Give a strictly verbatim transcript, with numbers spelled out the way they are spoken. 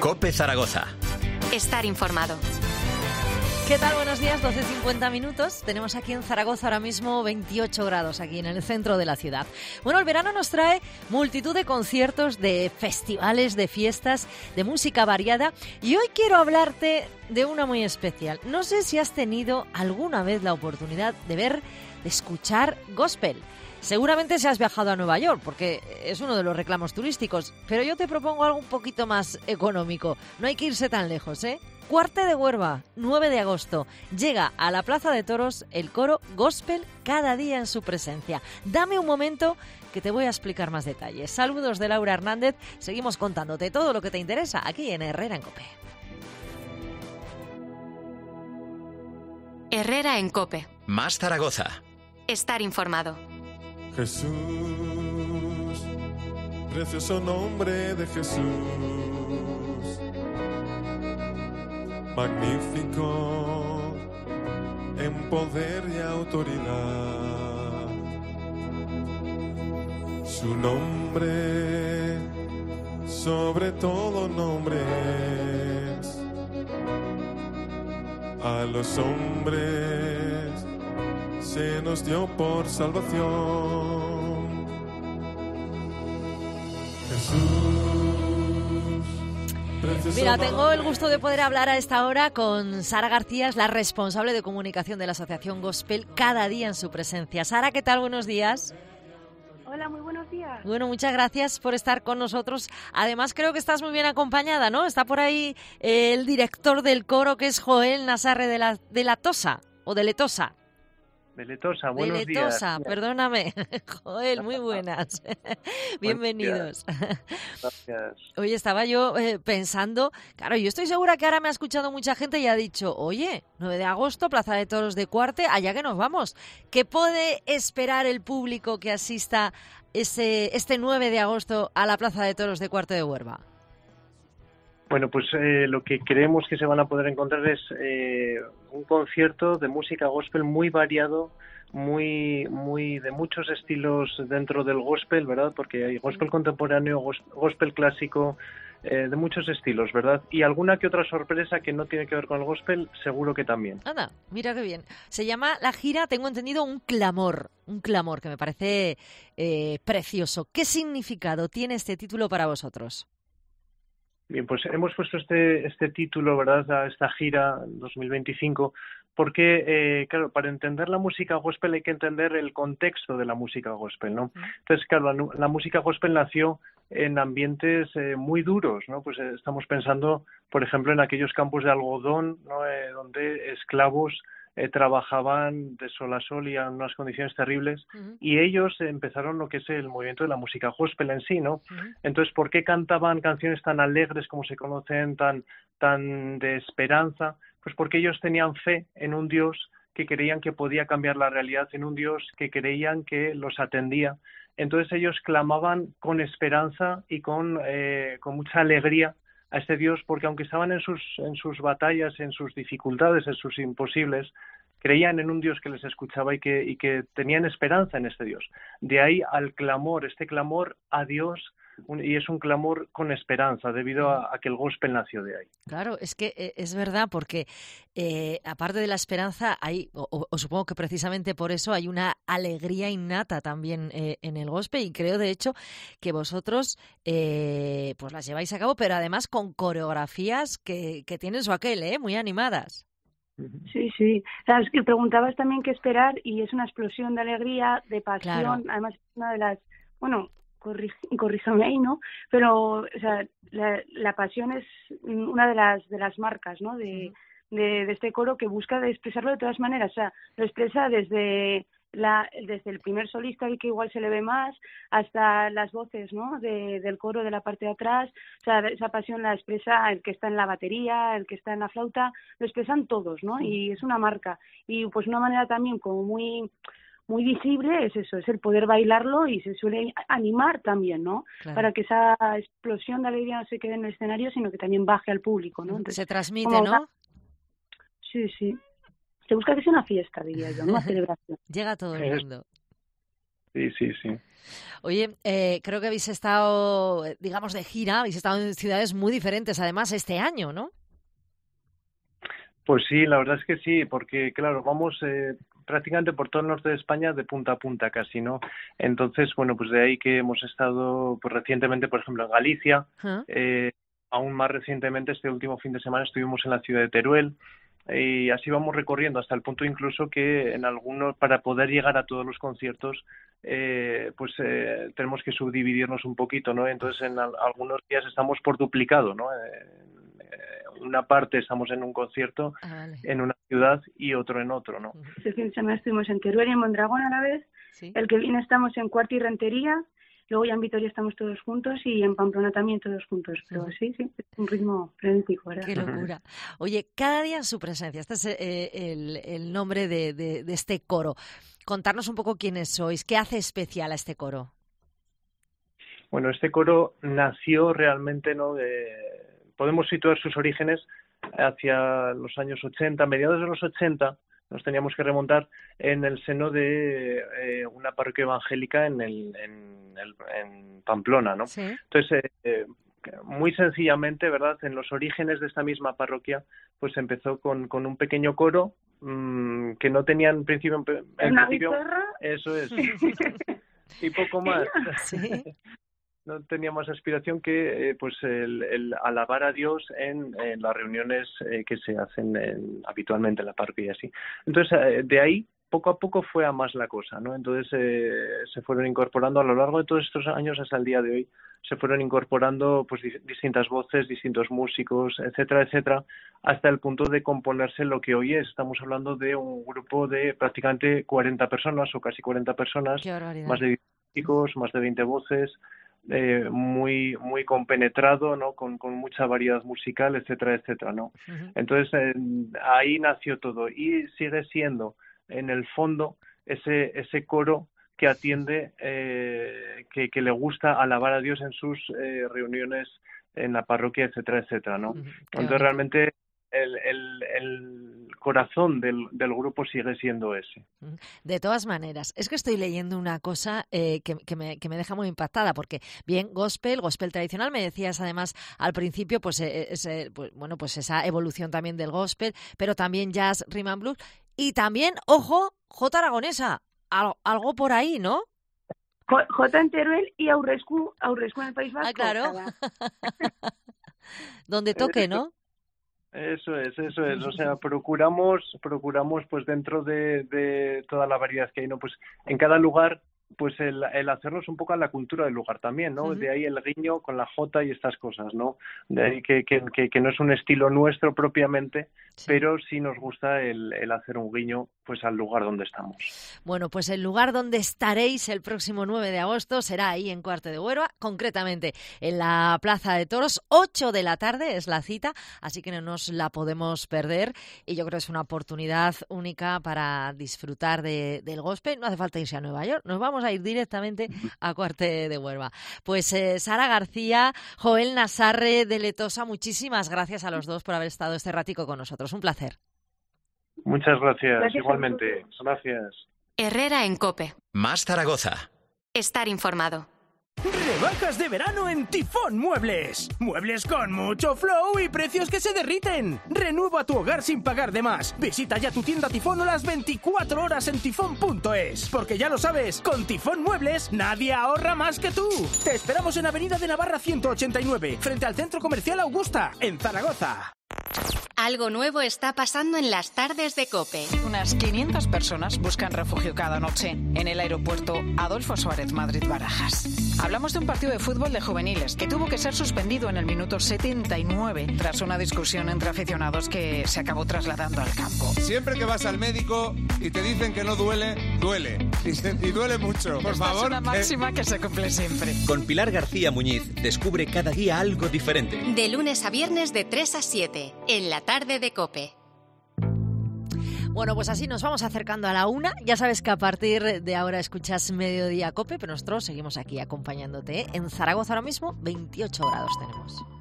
COPE Zaragoza. Estar informado. ¿Qué tal? Buenos días, doce cincuenta minutos. Tenemos aquí en Zaragoza ahora mismo veintiocho grados, aquí en el centro de la ciudad. Bueno, el verano nos trae multitud de conciertos, de festivales, de fiestas, de música variada. Y hoy quiero hablarte de una muy especial. No sé si has tenido alguna vez la oportunidad de ver, de escuchar gospel. Seguramente si has viajado a Nueva York, porque es uno de los reclamos turísticos. Pero yo te propongo algo un poquito más económico. No hay que irse tan lejos, ¿eh? Cuarte de Huerva, nueve de agosto. Llega a la Plaza de Toros el coro Gospel Cada Día en su presencia. Dame un momento que te voy a explicar más detalles. Saludos de Laura Hernández. Seguimos contándote todo lo que te interesa aquí en Herrera en COPE. Herrera en COPE. Más Zaragoza. Estar informado. Jesús, precioso nombre de Jesús, magnífico en poder y autoridad. Su nombre sobre todo nombre es. A los hombres se nos dio por salvación. Jesús. Mira, tengo el gusto de poder hablar a esta hora con Sara García, la responsable de comunicación de la Asociación Gospel Cada Día en su presencia. Sara, ¿qué tal? Buenos días. Hola, muy buenos días. Bueno, muchas gracias por estar con nosotros. Además, creo que estás muy bien acompañada, ¿no? Está por ahí eh, el director del coro, que es Joel Nasarre de la, de la Tosa, o de Letosa. De Letosa, buenos de Letosa, días. Perdóname. Joel, muy buenas. Bienvenidos. Gracias. Oye, estaba yo eh, pensando, claro, yo estoy segura que ahora me ha escuchado mucha gente y ha dicho, oye, nueve de agosto, Plaza de Toros de Cuarte, allá que nos vamos. ¿Qué puede esperar el público que asista ese, este nueve de agosto a la Plaza de Toros de Cuarte de Huerva? Bueno, pues eh, lo que creemos que se van a poder encontrar es eh, un concierto de música gospel muy variado, muy muy de muchos estilos dentro del gospel, ¿verdad? Porque hay gospel contemporáneo, gospel clásico, eh, de muchos estilos, ¿verdad? Y alguna que otra sorpresa que no tiene que ver con el gospel, seguro que también. Anda, mira qué bien. Se llama la gira, tengo entendido, Un Clamor, un clamor que me parece eh, precioso. ¿Qué significado tiene este título para vosotros? Bien, pues hemos puesto este este título, ¿verdad?, a esta gira dos mil veinticinco, porque, eh, claro, para entender la música gospel hay que entender el contexto de la música gospel, ¿no? Entonces, claro, la, la música gospel nació en ambientes eh, muy duros, ¿no? Pues eh, estamos pensando, por ejemplo, en aquellos campos de algodón, ¿no?, eh, donde esclavos Eh, trabajaban de sol a sol y en unas condiciones terribles, uh-huh. y ellos empezaron lo que es el movimiento de la música gospel en sí, ¿no? Uh-huh. Entonces, ¿por qué cantaban canciones tan alegres como se conocen, tan, tan de esperanza? Pues porque ellos tenían fe en un Dios que creían que podía cambiar la realidad, en un Dios que creían que los atendía. Entonces ellos clamaban con esperanza y con, eh, con mucha alegría a este Dios, porque aunque estaban en sus en sus batallas, en sus dificultades, en sus imposibles, creían en un Dios que les escuchaba y que y que tenían esperanza en este Dios. De ahí al clamor, este clamor a Dios, un, y es un clamor con esperanza, debido a, a que el gospel nació de ahí. Claro, es que eh, es verdad, porque eh, aparte de la esperanza, hay, o, o supongo que precisamente por eso hay una alegría innata también eh, en el gospel, y creo de hecho que vosotros eh, pues las lleváis a cabo, pero además con coreografías que, que tienen su aquel, ¿eh? Muy animadas. Sí, sí. Sabes que preguntabas también qué esperar y es una explosión de alegría, de pasión. Claro. Además, una de las, bueno, corríjame ahí, ¿no? Pero, o sea, la, la pasión es una de las de las marcas, ¿no? De, de, de este coro, que busca de expresarlo de todas maneras. O sea, lo expresa desde la desde el primer solista, el que igual se le ve más, hasta las voces, ¿no?, de, del coro de la parte de atrás. O sea, esa pasión la expresa el que está en la batería, el que está en la flauta, lo expresan todos, ¿no? Y es una marca. Y pues una manera también como muy muy visible es eso, es el poder bailarlo, y se suele animar también, ¿no? Claro. Para que esa explosión de alegría no se quede en el escenario, sino que también baje al público, ¿no? Entonces, se transmite, ¿no? Una... Sí, sí. Se busca que sea una fiesta, diría yo, una celebración. Llega a todo el mundo. Sí, sí, sí. Oye, eh, creo que habéis estado, digamos, de gira, habéis estado en ciudades muy diferentes, además, este año, ¿no? Pues sí, la verdad es que sí, porque, claro, vamos eh, prácticamente por todo el norte de España de punta a punta casi, ¿no? Entonces, bueno, pues de ahí que hemos estado, pues recientemente, por ejemplo, en Galicia, ¿Ah? eh, aún más recientemente, este último fin de semana estuvimos en la ciudad de Teruel, y así vamos recorriendo hasta el punto incluso que en algunos, para poder llegar a todos los conciertos, eh, pues eh, tenemos que subdividirnos un poquito, ¿no? Entonces en al, algunos días estamos por duplicado, ¿no? En, en una parte estamos en un concierto ah, vale. en una ciudad y otro en otro, ¿no? Este fin de semana estuvimos en Teruel y en Mondragón a la vez, ¿sí? El que viene estamos en Cuarta y Rentería. Luego ya en Vitoria estamos todos juntos y en Pamplona también todos juntos. Pero sí, sí, es un ritmo frenético, ¿verdad? Qué locura. Oye, cada día en su presencia. Este es eh, el, el nombre de, de, de este coro. Contarnos un poco quiénes sois. ¿Qué hace especial a este coro? Bueno, este coro nació realmente, ¿no? De, podemos situar sus orígenes hacia los años ochenta, mediados de los ochenta. Nos teníamos que remontar en el seno de eh, una parroquia evangélica en, el, en, el, en Pamplona, ¿no? Sí. Entonces, eh, muy sencillamente, ¿verdad? En los orígenes de esta misma parroquia, pues empezó con, con un pequeño coro mmm, que no tenía en principio... En ¿Una principio, guitarra? Eso es. Y poco más. Sí. No tenía más aspiración que eh, pues el, el alabar a Dios en, en las reuniones eh, que se hacen en, habitualmente en la parroquia y así. Entonces, eh, de ahí, poco a poco fue a más la cosa, ¿no? Entonces, eh, se fueron incorporando a lo largo de todos estos años hasta el día de hoy, se fueron incorporando pues di- distintas voces, distintos músicos, etcétera, etcétera, hasta el punto de componerse lo que hoy es. Estamos hablando de un grupo de prácticamente cuarenta personas o casi cuarenta personas, más de diez músicos, más de veinte voces, Eh, muy muy compenetrado, ¿no? Con, con mucha variedad musical, etcétera, etcétera, ¿no? Uh-huh. Entonces eh, ahí nació todo y sigue siendo en el fondo ese ese coro que atiende, eh, que, que le gusta alabar a Dios en sus eh, reuniones en la parroquia, etcétera, etcétera, ¿no? Uh-huh. Entonces realmente el, el, el corazón del, del grupo sigue siendo ese. De todas maneras, es que estoy leyendo una cosa eh, que, que, me, que me deja muy impactada, porque bien, gospel, gospel tradicional, me decías además al principio, pues, eh, ese, pues bueno, pues esa evolución también del gospel, pero también jazz, rhythm and blues, y también, ojo, Jota aragonesa, algo, algo por ahí, ¿no? Jota en Teruel y Aurrescu, Aurrescu en el País Vasco. Ah, claro. Donde toque, ¿no? Eso es, eso es, o sea, procuramos, procuramos pues dentro de, de toda la variedad que hay, ¿no? Pues en cada lugar, pues el, el hacernos un poco a la cultura del lugar también, ¿no? Uh-huh. De ahí el guiño con la jota y estas cosas, ¿no? De ahí que, que, que, que no es un estilo nuestro propiamente, sí. Pero sí nos gusta el, el hacer un guiño pues al lugar donde estamos. Bueno, pues el lugar donde estaréis el próximo nueve de agosto será ahí en Cuarte de Huerva, concretamente en la Plaza de Toros, ocho de la tarde es la cita, así que no nos la podemos perder y yo creo que es una oportunidad única para disfrutar de, del gospel. No hace falta irse a Nueva York, nos vamos a ir directamente a Cuarte de Huerva. Pues eh, Sara García, Joel Nasarre de Letosa, muchísimas gracias a los dos por haber estado este ratico con nosotros. Un placer. Muchas gracias, gracias igualmente. Gracias. Herrera en COPE. Más Zaragoza. Estar informado. Rebajas de verano en Tifón Muebles. Muebles con mucho flow y precios que se derriten. Renueva tu hogar sin pagar de más. Visita ya tu tienda Tifón o las veinticuatro horas en tifón punto es. Porque ya lo sabes, con Tifón Muebles nadie ahorra más que tú. Te esperamos en Avenida de Navarra ciento ochenta y nueve, frente al Centro Comercial Augusta, en Zaragoza. Algo nuevo está pasando en las tardes de COPE. Unas quinientas personas buscan refugio cada noche en el aeropuerto Adolfo Suárez Madrid-Barajas. Hablamos de un partido de fútbol de juveniles que tuvo que ser suspendido en el minuto setenta y nueve tras una discusión entre aficionados que se acabó trasladando al campo. Siempre que vas al médico y te dicen que no duele, duele. Y, y duele mucho. Por Esta favor. Es una máxima eh... que se cumple siempre. Con Pilar García Muñiz descubre cada día algo diferente. De lunes a viernes de tres a siete, en la tarde de COPE. Bueno, pues así nos vamos acercando a la una. Ya sabes que a partir de ahora escuchas Mediodía COPE, pero nosotros seguimos aquí acompañándote, ¿eh? En Zaragoza ahora mismo veintiocho grados tenemos.